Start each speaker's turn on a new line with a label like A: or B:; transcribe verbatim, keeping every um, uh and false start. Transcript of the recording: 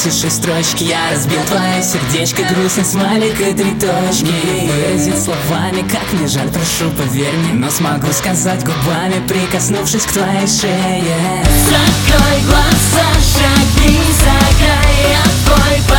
A: напиши строчки. Я разбил твое сердечко, грустный смайлик и три точки. Выразить словами, как мне жаль, прошу, поверь мне, но смогу сказать губами, прикоснувшись к твоей шее.
B: Закрой глаза, шаги за край, я твой